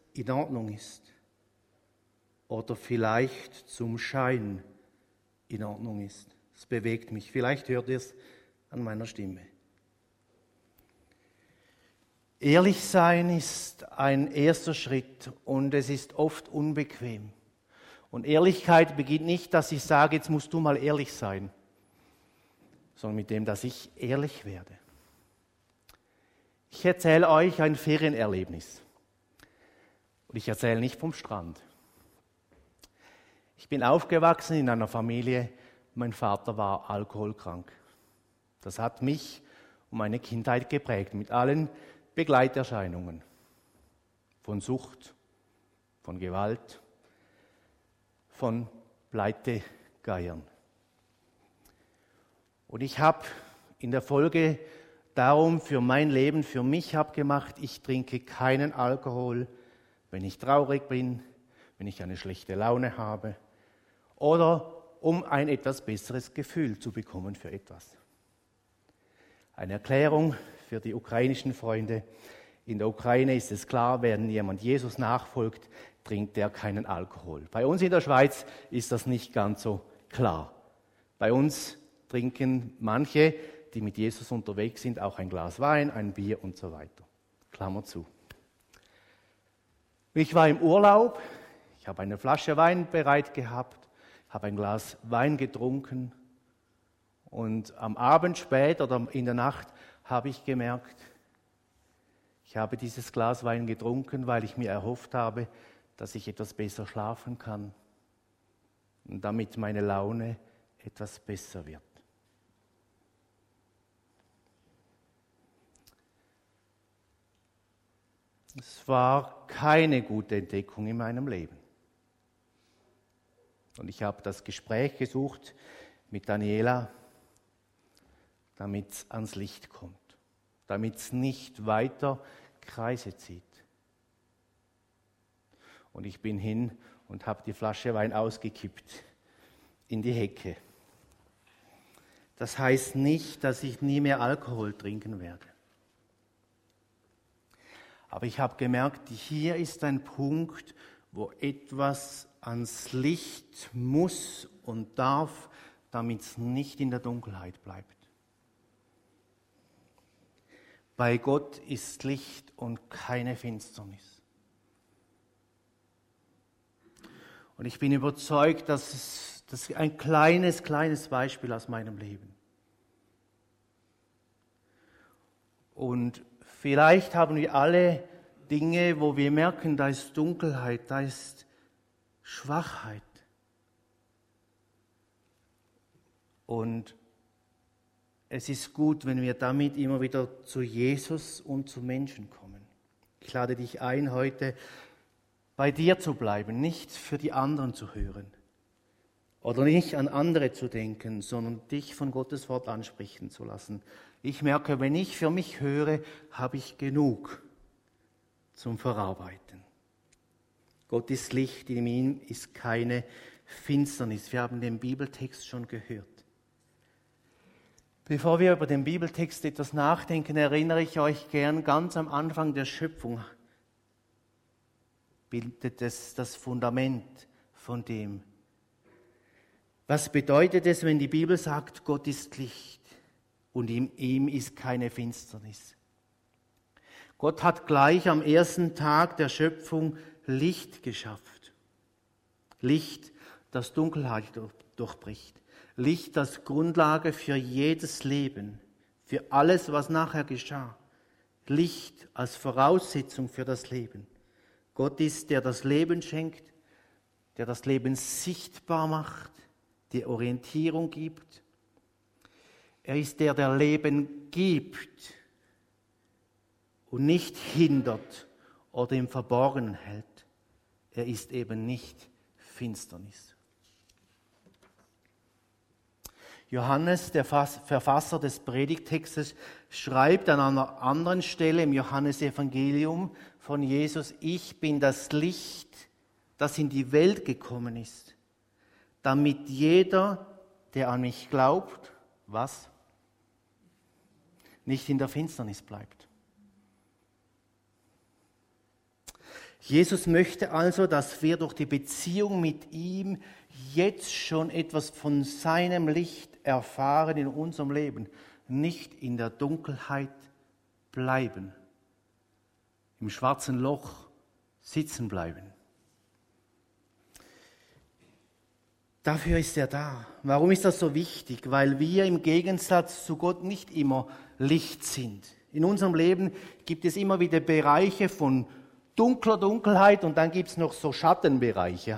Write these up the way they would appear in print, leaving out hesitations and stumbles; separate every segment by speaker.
Speaker 1: in Ordnung ist oder vielleicht zum Schein in Ordnung ist. Es bewegt mich. Vielleicht hört ihr es an meiner Stimme. Ehrlich sein ist ein erster Schritt und es ist oft unbequem. Und Ehrlichkeit beginnt nicht, dass ich sage, jetzt musst du mal ehrlich sein, sondern mit dem, dass ich ehrlich werde. Ich erzähle euch ein Ferienerlebnis. Und ich erzähle nicht vom Strand. Ich bin aufgewachsen in einer Familie, mein Vater war alkoholkrank. Das hat mich und meine Kindheit geprägt, mit allen Begleiterscheinungen. Von Sucht, von Gewalt, von Pleitegeiern. Und ich habe in der Folge darum für mein Leben, für mich abgemacht, ich trinke keinen Alkohol, wenn ich traurig bin, wenn ich eine schlechte Laune habe oder um ein etwas besseres Gefühl zu bekommen für etwas. Eine Erklärung für die ukrainischen Freunde. In der Ukraine ist es klar, wenn jemand Jesus nachfolgt, trinkt er keinen Alkohol. Bei uns in der Schweiz ist das nicht ganz so klar. Bei uns trinken manche, die mit Jesus unterwegs sind, auch ein Glas Wein, ein Bier und so weiter. Klammer zu. Ich war im Urlaub, ich habe eine Flasche Wein bereit gehabt, habe ein Glas Wein getrunken und am Abend spät oder in der Nacht habe ich gemerkt, ich habe dieses Glas Wein getrunken, weil ich mir erhofft habe, dass ich etwas besser schlafen kann und damit meine Laune etwas besser wird. Es war keine gute Entdeckung in meinem Leben. Und ich habe das Gespräch gesucht mit Daniela, damit es ans Licht kommt, damit es nicht weiter Kreise zieht. Und ich bin hin und habe die Flasche Wein ausgekippt in die Hecke. Das heißt nicht, dass ich nie mehr Alkohol trinken werde. Aber ich habe gemerkt, hier ist ein Punkt, wo etwas ans Licht muss und darf, damit es nicht in der Dunkelheit bleibt. Bei Gott ist Licht und keine Finsternis. Und ich bin überzeugt, das ist ein kleines Beispiel aus meinem Leben. Und vielleicht haben wir alle Dinge, wo wir merken, da ist Dunkelheit, da ist Schwachheit. Und es ist gut, wenn wir damit immer wieder zu Jesus und zu Menschen kommen. Ich lade dich ein, heute bei dir zu bleiben, nicht für die anderen zu hören oder nicht an andere zu denken, sondern dich von Gottes Wort ansprechen zu lassen. Ich merke, wenn ich für mich höre, habe ich genug zum Verarbeiten. Gott ist Licht, in ihm ist keine Finsternis. Wir haben den Bibeltext schon gehört. Bevor wir über den Bibeltext etwas nachdenken, erinnere ich euch gern, ganz am Anfang der Schöpfung bildet es das Fundament von dem. Was bedeutet es, wenn die Bibel sagt, Gott ist Licht und in ihm ist keine Finsternis? Gott hat gleich am ersten Tag der Schöpfung Licht geschafft. Licht, das Dunkelheit durchbricht. Licht, das Grundlage für jedes Leben, für alles, was nachher geschah. Licht als Voraussetzung für das Leben. Gott ist, der das Leben schenkt, der das Leben sichtbar macht, der Orientierung gibt. Er ist der, der Leben gibt und nicht hindert oder im Verborgenen hält. Er ist eben nicht Finsternis. Johannes, der Verfasser des Predigttextes, schreibt an einer anderen Stelle im Johannesevangelium von Jesus: Ich bin das Licht, das in die Welt gekommen ist, damit jeder, der an mich glaubt, was? Nicht in der Finsternis bleibt. Jesus möchte also, dass wir durch die Beziehung mit ihm jetzt schon etwas von seinem Licht erfahren in unserem Leben, nicht in der Dunkelheit bleiben, im schwarzen Loch sitzen bleiben. Dafür ist er da. Warum ist das so wichtig? Weil wir im Gegensatz zu Gott nicht immer Licht sind. In unserem Leben gibt es immer wieder Bereiche von dunkler Dunkelheit und dann gibt es noch so Schattenbereiche.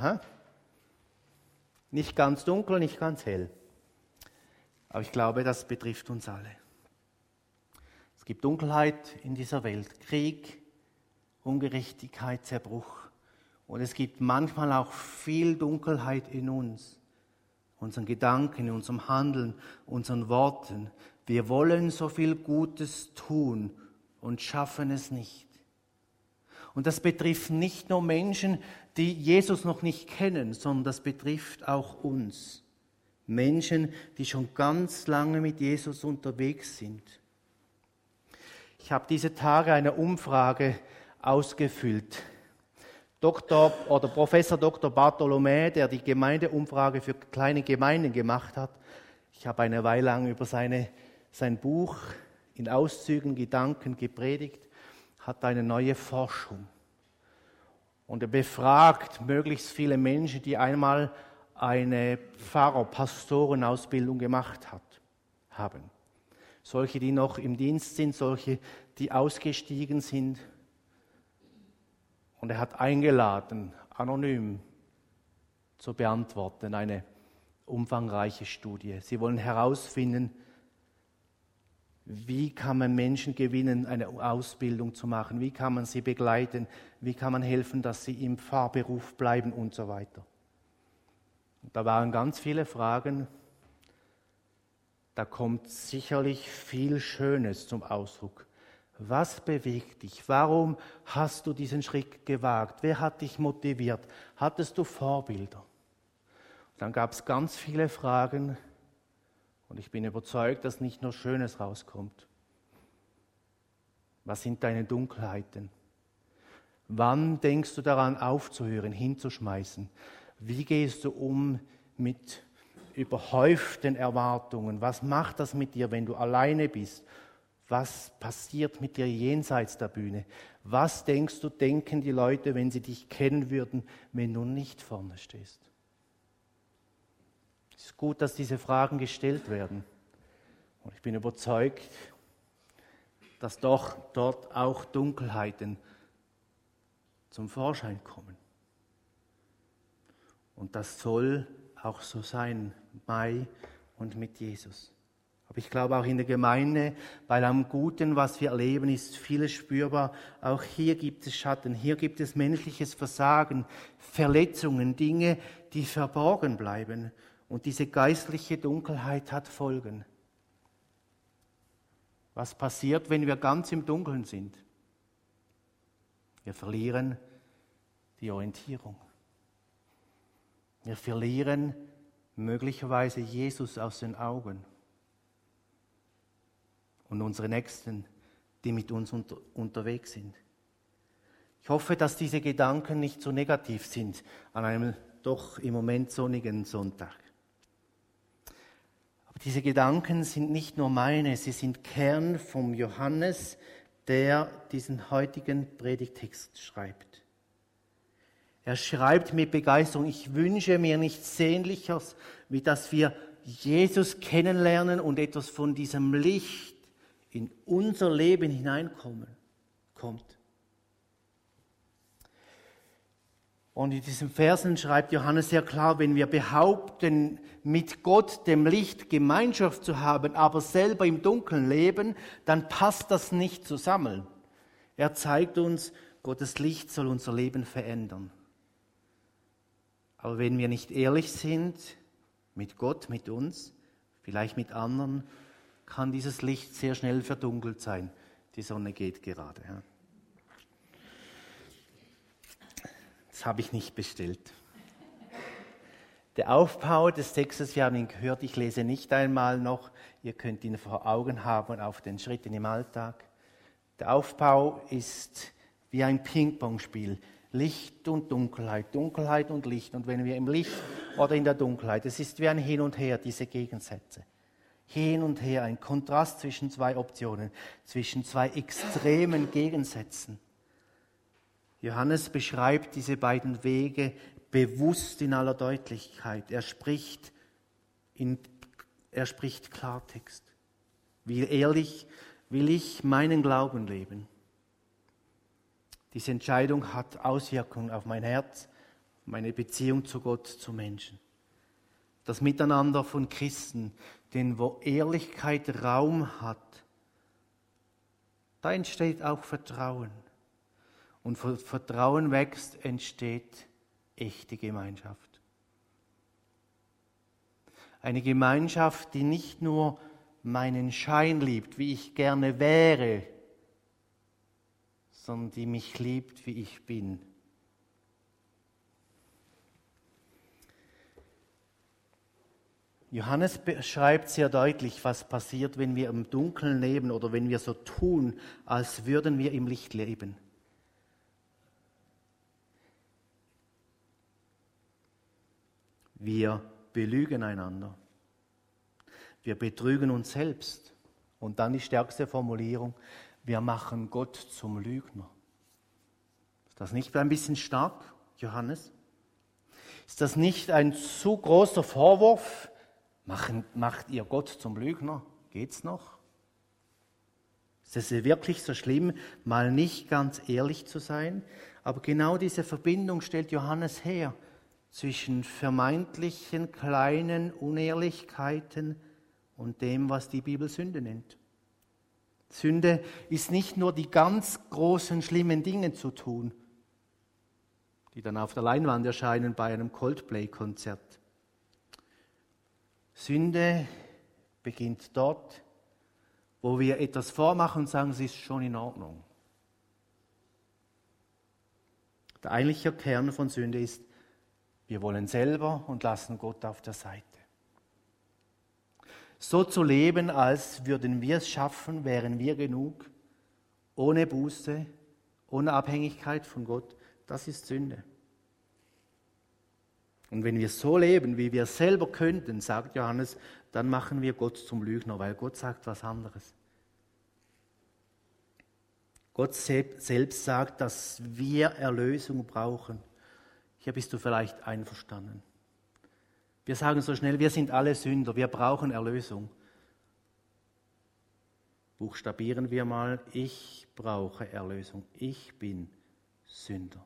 Speaker 1: Nicht ganz dunkel, nicht ganz hell. Aber ich glaube, das betrifft uns alle. Es gibt Dunkelheit in dieser Welt, Krieg, Ungerechtigkeit, Zerbruch. Und es gibt manchmal auch viel Dunkelheit in uns, unseren Gedanken, in unserem Handeln, unseren Worten. Wir wollen so viel Gutes tun und schaffen es nicht. Und das betrifft nicht nur Menschen, die Jesus noch nicht kennen, sondern das betrifft auch uns. Menschen, die schon ganz lange mit Jesus unterwegs sind. Ich habe diese Tage eine Umfrage ausgefüllt. Professor Dr. Bartholomä, der die Gemeindeumfrage für kleine Gemeinden gemacht hat. Ich habe eine Weile lang über sein Buch in Auszügen, Gedanken gepredigt, hat eine neue Forschung. Und er befragt möglichst viele Menschen, die einmal eine Pastorenausbildung gemacht haben. Solche, die noch im Dienst sind, solche, die ausgestiegen sind. Und er hat eingeladen, anonym zu beantworten, eine umfangreiche Studie. Sie wollen herausfinden, wie kann man Menschen gewinnen, eine Ausbildung zu machen, wie kann man sie begleiten, wie kann man helfen, dass sie im Pfarrberuf bleiben und so weiter. Und da waren ganz viele Fragen. Da kommt sicherlich viel Schönes zum Ausdruck. Was bewegt dich? Warum hast du diesen Schritt gewagt? Wer hat dich motiviert? Hattest du Vorbilder? Und dann gab es ganz viele Fragen und ich bin überzeugt, dass nicht nur Schönes rauskommt. Was sind deine Dunkelheiten? Wann denkst du daran aufzuhören, hinzuschmeißen? Wie gehst du um mit überhäuften Erwartungen? Was macht das mit dir, wenn du alleine bist? Was passiert mit dir jenseits der Bühne? Was denkst du, denken die Leute, wenn sie dich kennen würden, wenn du nicht vorne stehst? Es ist gut, dass diese Fragen gestellt werden. Und ich bin überzeugt, dass doch dort auch Dunkelheiten zum Vorschein kommen. Und das soll auch so sein, bei und mit Jesus. Aber ich glaube auch in der Gemeinde, weil am Guten, was wir erleben, ist vieles spürbar. Auch hier gibt es Schatten, hier gibt es menschliches Versagen, Verletzungen, Dinge, die verborgen bleiben. Und diese geistliche Dunkelheit hat Folgen. Was passiert, wenn wir ganz im Dunkeln sind? Wir verlieren die Orientierung. Wir verlieren möglicherweise Jesus aus den Augen. Und unsere Nächsten, die mit uns unterwegs sind. Ich hoffe, dass diese Gedanken nicht so negativ sind an einem doch im Moment sonnigen Sonntag. Aber diese Gedanken sind nicht nur meine, sie sind Kern vom Johannes, der diesen heutigen Predigtext schreibt. Er schreibt mit Begeisterung, ich wünsche mir nichts Sehnlicher, wie dass wir Jesus kennenlernen und etwas von diesem Licht in unser Leben hineinkommt. Und in diesen Versen schreibt Johannes sehr klar, wenn wir behaupten, mit Gott, dem Licht, Gemeinschaft zu haben, aber selber im Dunkeln leben, dann passt das nicht zusammen. Er zeigt uns, Gottes Licht soll unser Leben verändern. Aber wenn wir nicht ehrlich sind mit Gott, mit uns, vielleicht mit anderen, kann dieses Licht sehr schnell verdunkelt sein. Die Sonne geht gerade. Ja. Das habe ich nicht bestellt. Der Aufbau des Textes, wir haben ihn gehört, ich lese nicht einmal noch, ihr könnt ihn vor Augen haben auf den Schritten im Alltag. Der Aufbau ist wie ein Ping-Pong-Spiel. Licht und Dunkelheit, Dunkelheit und Licht. Und wenn wir im Licht oder in der Dunkelheit, es ist wie ein Hin und Her, diese Gegensätze. Hin und her, ein Kontrast zwischen zwei Optionen, zwischen zwei extremen Gegensätzen. Johannes beschreibt diese beiden Wege bewusst in aller Deutlichkeit. Er spricht Klartext. Wie ehrlich will ich meinen Glauben leben? Diese Entscheidung hat Auswirkungen auf mein Herz, meine Beziehung zu Gott, zu Menschen. Das Miteinander von Christen, denn wo Ehrlichkeit Raum hat, da entsteht auch Vertrauen. Und wo Vertrauen wächst, entsteht echte Gemeinschaft. Eine Gemeinschaft, die nicht nur meinen Schein liebt, wie ich gerne wäre, sondern die mich liebt, wie ich bin. Johannes beschreibt sehr deutlich, was passiert, wenn wir im Dunkeln leben oder wenn wir so tun, als würden wir im Licht leben. Wir belügen einander. Wir betrügen uns selbst. Und dann die stärkste Formulierung: Wir machen Gott zum Lügner. Ist das nicht ein bisschen stark, Johannes? Ist das nicht ein zu großer Vorwurf? Macht ihr Gott zum Lügner? Geht's noch? Ist es wirklich so schlimm, mal nicht ganz ehrlich zu sein? Aber genau diese Verbindung stellt Johannes her zwischen vermeintlichen kleinen Unehrlichkeiten und dem, was die Bibel Sünde nennt. Sünde ist nicht nur die ganz großen, schlimmen Dinge zu tun, die dann auf der Leinwand erscheinen bei einem Coldplay-Konzert. Sünde beginnt dort, wo wir etwas vormachen und sagen, es ist schon in Ordnung. Der eigentliche Kern von Sünde ist, wir wollen selber und lassen Gott auf der Seite. So zu leben, als würden wir es schaffen, wären wir genug, ohne Buße, ohne Abhängigkeit von Gott, das ist Sünde. Und wenn wir so leben, wie wir selber könnten, sagt Johannes, dann machen wir Gott zum Lügner, weil Gott sagt was anderes. Gott selbst sagt, dass wir Erlösung brauchen. Hier bist du vielleicht einverstanden. Wir sagen so schnell, wir sind alle Sünder, wir brauchen Erlösung. Buchstabieren wir mal, ich brauche Erlösung, ich bin Sünder.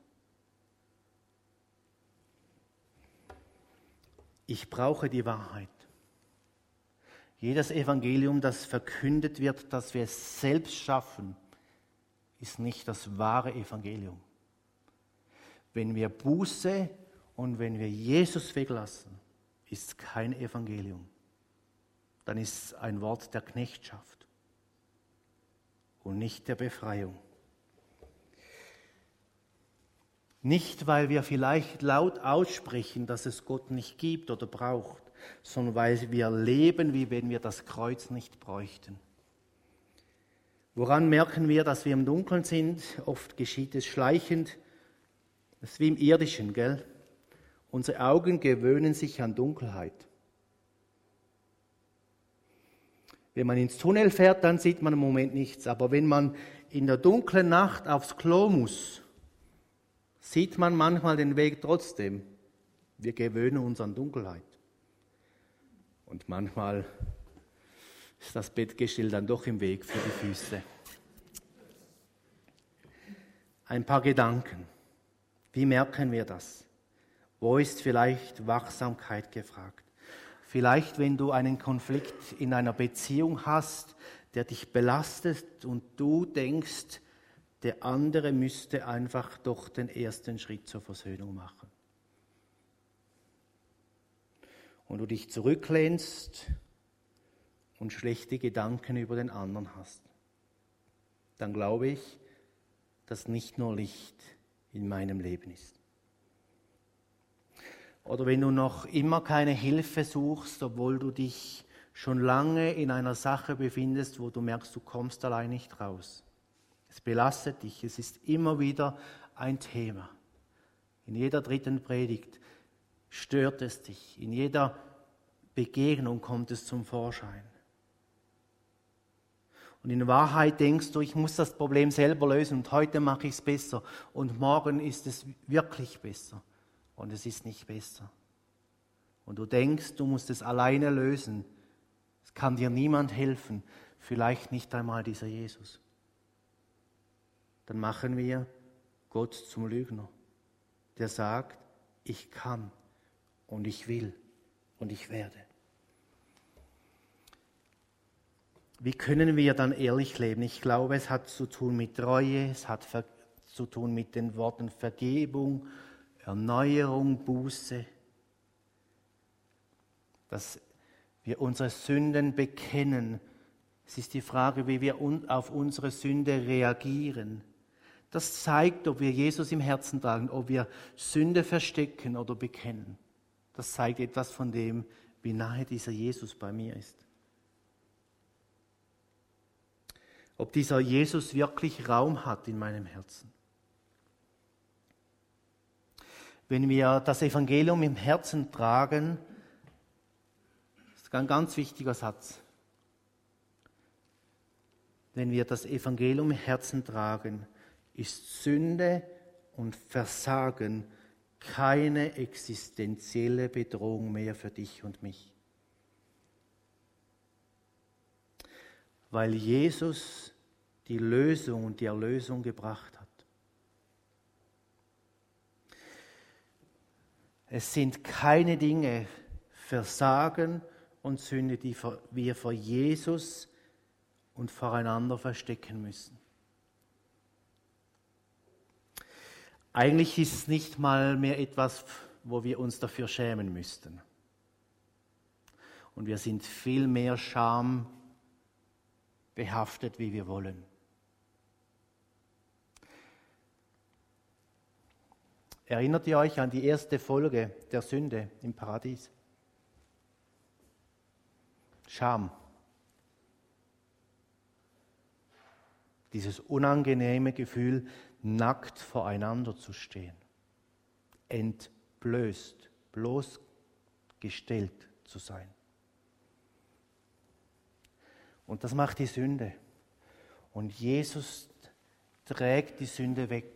Speaker 1: Ich brauche die Wahrheit. Jedes Evangelium, das verkündet wird, dass wir es selbst schaffen, ist nicht das wahre Evangelium. Wenn wir Buße und wenn wir Jesus weglassen, ist es kein Evangelium. Dann ist es ein Wort der Knechtschaft und nicht der Befreiung. Nicht, weil wir vielleicht laut aussprechen, dass es Gott nicht gibt oder braucht, sondern weil wir leben, wie wenn wir das Kreuz nicht bräuchten. Woran merken wir, dass wir im Dunkeln sind? Oft geschieht es schleichend. Das ist wie im Irdischen, gell? Unsere Augen gewöhnen sich an Dunkelheit. Wenn man ins Tunnel fährt, dann sieht man im Moment nichts. Aber wenn man in der dunklen Nacht aufs Klo muss, sieht man manchmal den Weg trotzdem. Wir gewöhnen uns an Dunkelheit. Und manchmal ist das Bettgestell dann doch im Weg für die Füße. Ein paar Gedanken. Wie merken wir das? Wo ist vielleicht Wachsamkeit gefragt? Vielleicht, wenn du einen Konflikt in einer Beziehung hast, der dich belastet und du denkst, der andere müsste einfach doch den ersten Schritt zur Versöhnung machen. Und du dich zurücklehnst und schlechte Gedanken über den anderen hast. Dann glaube ich, dass nicht nur Licht in meinem Leben ist. Oder wenn du noch immer keine Hilfe suchst, obwohl du dich schon lange in einer Sache befindest, wo du merkst, du kommst allein nicht raus. Es belastet dich, es ist immer wieder ein Thema. In jeder dritten Predigt stört es dich. In jeder Begegnung kommt es zum Vorschein. Und in Wahrheit denkst du, ich muss das Problem selber lösen und heute mache ich es besser und morgen ist es wirklich besser und es ist nicht besser. Und du denkst, du musst es alleine lösen. Es kann dir niemand helfen, vielleicht nicht einmal dieser Jesus. Dann machen wir Gott zum Lügner, der sagt, ich kann und ich will und ich werde. Wie können wir dann ehrlich leben? Ich glaube, es hat zu tun mit Treue, es hat zu tun mit den Worten Vergebung, Erneuerung, Buße, dass wir unsere Sünden bekennen. Es ist die Frage, wie wir auf unsere Sünde reagieren. Das zeigt, ob wir Jesus im Herzen tragen, ob wir Sünde verstecken oder bekennen. Das zeigt etwas von dem, wie nahe dieser Jesus bei mir ist. Ob dieser Jesus wirklich Raum hat in meinem Herzen. Wenn wir das Evangelium im Herzen tragen, das ist ein ganz wichtiger Satz. Wenn wir das Evangelium im Herzen tragen, ist Sünde und Versagen keine existenzielle Bedrohung mehr für dich und mich. Weil Jesus die Lösung und die Erlösung gebracht hat. Es sind keine Dinge, Versagen und Sünde, die wir vor Jesus und voreinander verstecken müssen. Eigentlich ist es nicht mal mehr etwas, wo wir uns dafür schämen müssten. Und wir sind viel mehr Scham behaftet, wie wir wollen. Erinnert ihr euch an die erste Folge der Sünde im Paradies? Scham. Dieses unangenehme Gefühl, nackt voreinander zu stehen. Entblößt, bloßgestellt zu sein. Und das macht die Sünde. Und Jesus trägt die Sünde weg.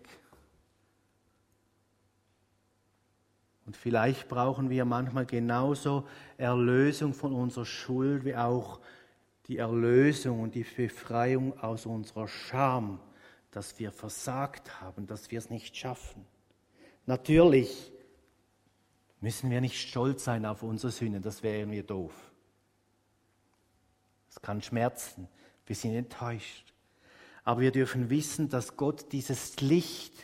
Speaker 1: Und vielleicht brauchen wir manchmal genauso Erlösung von unserer Schuld, wie auch die Erlösung und die Befreiung aus unserer Scham, dass wir versagt haben, dass wir es nicht schaffen. Natürlich müssen wir nicht stolz sein auf unsere Sünden, das wäre mir doof. Es kann schmerzen, wir sind enttäuscht. Aber wir dürfen wissen, dass Gott dieses Licht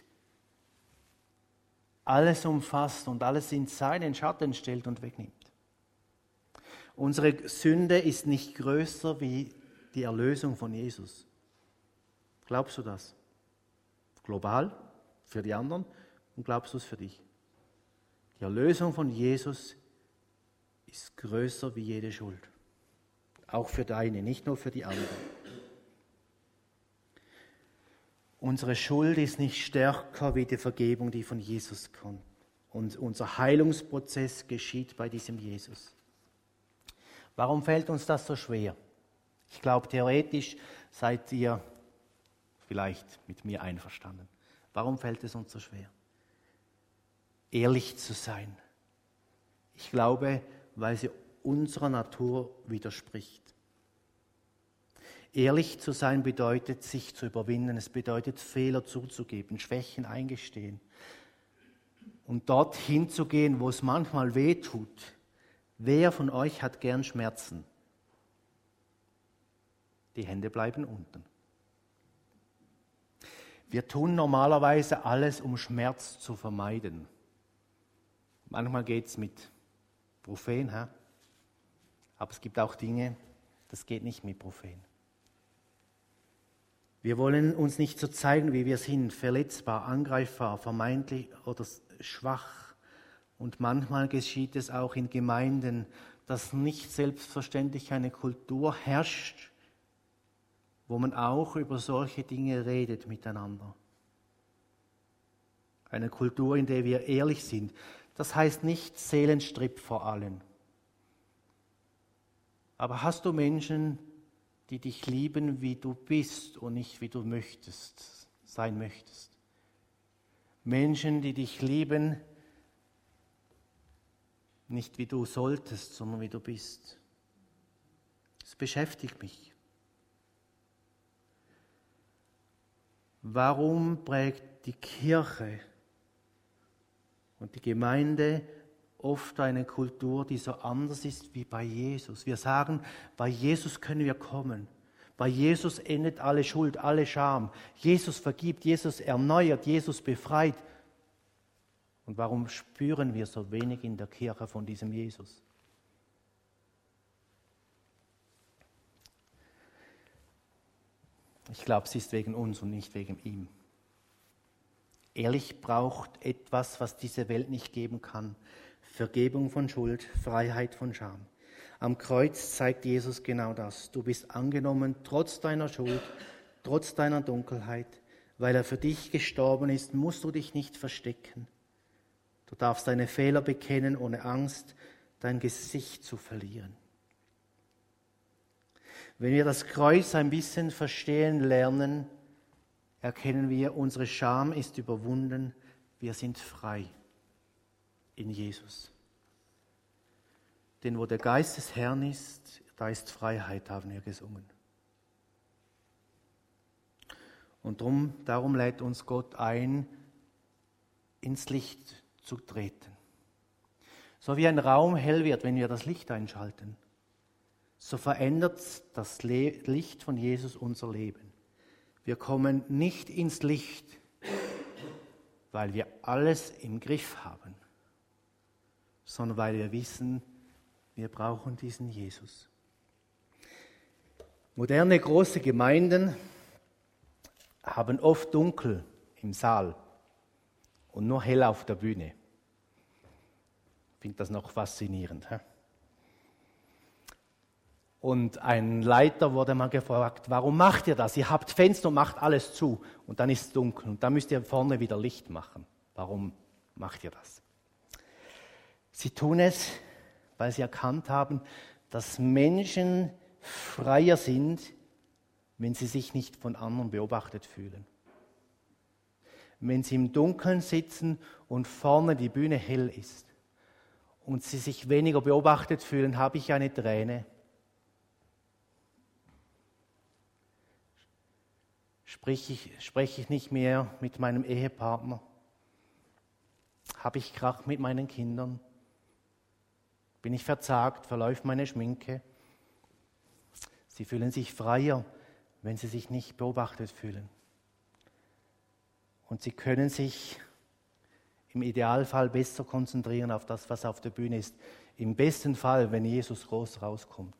Speaker 1: alles umfasst und alles in seinen Schatten stellt und wegnimmt. Unsere Sünde ist nicht größer wie die Erlösung von Jesus. Glaubst du das? Global, für die anderen, und glaubst du es für dich? Die Erlösung von Jesus ist größer wie jede Schuld. Auch für deine, nicht nur für die anderen. Unsere Schuld ist nicht stärker wie die Vergebung, die von Jesus kommt. Und unser Heilungsprozess geschieht bei diesem Jesus. Warum fällt uns das so schwer? Ich glaube, theoretisch seid ihr vielleicht mit mir einverstanden. Warum fällt es uns so schwer? Ehrlich zu sein. Ich glaube, weil sie unserer Natur widerspricht. Ehrlich zu sein bedeutet, sich zu überwinden. Es bedeutet, Fehler zuzugeben, Schwächen eingestehen. Und dorthin zu gehen, wo es manchmal weh tut. Wer von euch hat gern Schmerzen? Die Hände bleiben unten. Wir tun normalerweise alles, um Schmerz zu vermeiden. Manchmal geht es mit Profen, aber es gibt auch Dinge, das geht nicht mit Profen. Wir wollen uns nicht so zeigen, wie wir sind, verletzbar, angreifbar, vermeintlich oder schwach. Und manchmal geschieht es auch in Gemeinden, dass nicht selbstverständlich eine Kultur herrscht, wo man auch über solche Dinge redet miteinander. Eine Kultur, in der wir ehrlich sind. Das heißt nicht Seelenstrip vor allen. Aber hast du Menschen, die dich lieben, wie du bist und nicht wie du sein möchtest? Menschen, die dich lieben, nicht wie du solltest, sondern wie du bist. Das beschäftigt mich. Warum prägt die Kirche und die Gemeinde oft eine Kultur, die so anders ist wie bei Jesus? Wir sagen, bei Jesus können wir kommen. Bei Jesus endet alle Schuld, alle Scham. Jesus vergibt, Jesus erneuert, Jesus befreit. Und warum spüren wir so wenig in der Kirche von diesem Jesus? Ich glaube, es ist wegen uns und nicht wegen ihm. Ehrlich braucht etwas, was diese Welt nicht geben kann. Vergebung von Schuld, Freiheit von Scham. Am Kreuz zeigt Jesus genau das. Du bist angenommen, trotz deiner Schuld, trotz deiner Dunkelheit. Weil er für dich gestorben ist, musst du dich nicht verstecken. Du darfst deine Fehler bekennen, ohne Angst, dein Gesicht zu verlieren. Wenn wir das Kreuz ein bisschen verstehen lernen, erkennen wir, unsere Scham ist überwunden, wir sind frei in Jesus. Denn wo der Geist des Herrn ist, da ist Freiheit, haben wir gesungen. Und darum lädt uns Gott ein, ins Licht zu treten. So wie ein Raum hell wird, wenn wir das Licht einschalten, so verändert das Licht von Jesus unser Leben. Wir kommen nicht ins Licht, weil wir alles im Griff haben, sondern weil wir wissen, wir brauchen diesen Jesus. Moderne große Gemeinden haben oft dunkel im Saal und nur hell auf der Bühne. Ich finde das noch faszinierend. Und ein Leiter wurde mal gefragt, warum macht ihr das? Ihr habt Fenster und macht alles zu und dann ist es dunkel und dann müsst ihr vorne wieder Licht machen. Warum macht ihr das? Sie tun es, weil sie erkannt haben, dass Menschen freier sind, wenn sie sich nicht von anderen beobachtet fühlen. Wenn sie im Dunkeln sitzen und vorne die Bühne hell ist und sie sich weniger beobachtet fühlen, habe ich eine Träne. Spreche ich nicht mehr mit meinem Ehepartner? Habe ich Krach mit meinen Kindern? Bin ich verzagt? Verläuft meine Schminke? Sie fühlen sich freier, wenn sie sich nicht beobachtet fühlen. Und sie können sich im Idealfall besser konzentrieren auf das, was auf der Bühne ist. Im besten Fall, wenn Jesus groß rauskommt.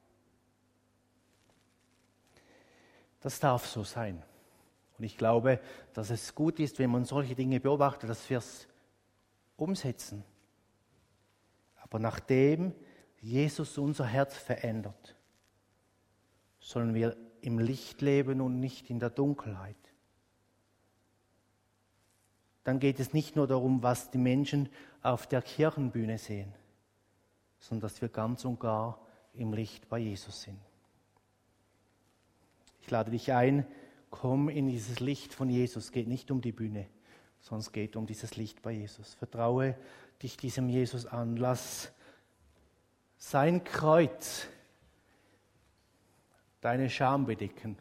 Speaker 1: Das darf so sein. Und ich glaube, dass es gut ist, wenn man solche Dinge beobachtet, dass wir es umsetzen. Aber nachdem Jesus unser Herz verändert, sollen wir im Licht leben und nicht in der Dunkelheit. Dann geht es nicht nur darum, was die Menschen auf der Kirchenbühne sehen, sondern dass wir ganz und gar im Licht bei Jesus sind. Ich lade dich ein, komm in dieses Licht von Jesus. Es geht nicht um die Bühne, sondern es geht um dieses Licht bei Jesus. Vertraue dich diesem Jesus an. Lass sein Kreuz deine Scham bedecken.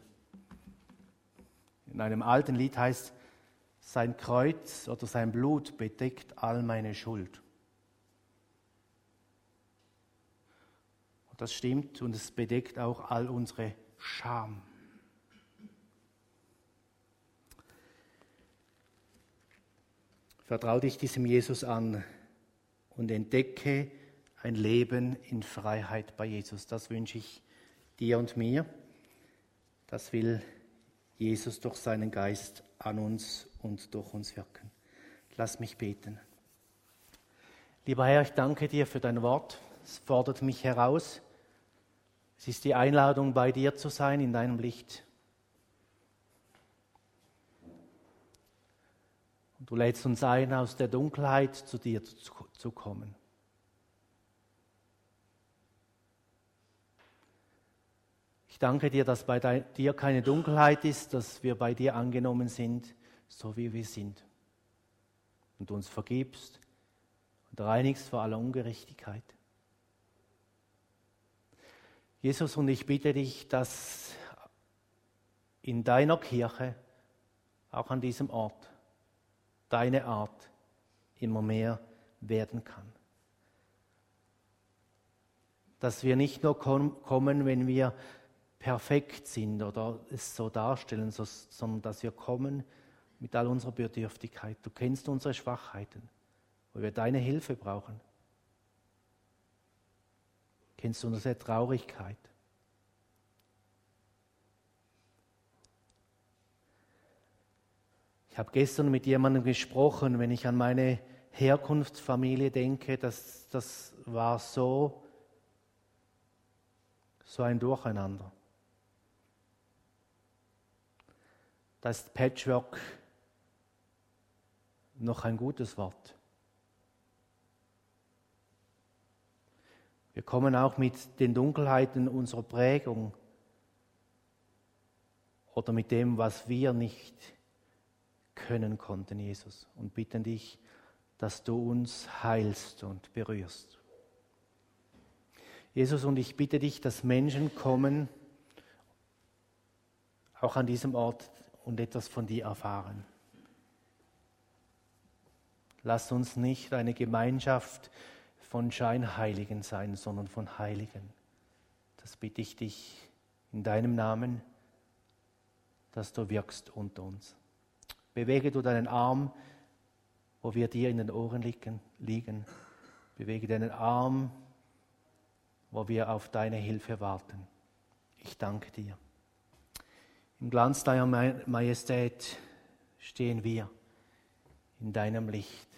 Speaker 1: In einem alten Lied heißt, sein Kreuz oder sein Blut bedeckt all meine Schuld. Und das stimmt und es bedeckt auch all unsere Scham. Vertrau dich diesem Jesus an und entdecke ein Leben in Freiheit bei Jesus. Das wünsche ich dir und mir. Das will Jesus durch seinen Geist an uns und durch uns wirken. Lass mich beten. Lieber Herr, ich danke dir für dein Wort. Es fordert mich heraus. Es ist die Einladung, bei dir zu sein, in deinem Licht. Und Du lädst uns ein, aus der Dunkelheit zu dir zu kommen. Ich danke dir, dass bei dir keine Dunkelheit ist, dass wir bei dir angenommen sind, so wie wir sind. Und uns vergibst und reinigst vor aller Ungerechtigkeit. Jesus, und ich bitte dich, dass in deiner Kirche, auch an diesem Ort, deine Art immer mehr werden kann. Dass wir nicht nur kommen, wenn wir perfekt sind oder es so darstellen, sondern dass wir kommen mit all unserer Bedürftigkeit. Du kennst unsere Schwachheiten, wo wir deine Hilfe brauchen. Kennst du unsere Traurigkeit. Ich habe gestern mit jemandem gesprochen, wenn ich an meine Herkunftsfamilie denke, das war so ein Durcheinander. Da ist Patchwork noch ein gutes Wort. Wir kommen auch mit den Dunkelheiten unserer Prägung oder mit dem, was wir nicht können konnten, Jesus, und bitten dich, dass du uns heilst und berührst. Jesus, und ich bitte dich, dass Menschen kommen, auch an diesem Ort, und etwas von dir erfahren. Lass uns nicht eine Gemeinschaft von Scheinheiligen sein, sondern von Heiligen. Das bitte ich dich in deinem Namen, dass du wirkst unter uns. Bewege du deinen Arm, wo wir dir in den Ohren liegen. Bewege deinen Arm, wo wir auf deine Hilfe warten. Ich danke dir. Im Glanz deiner Majestät stehen wir in deinem Licht.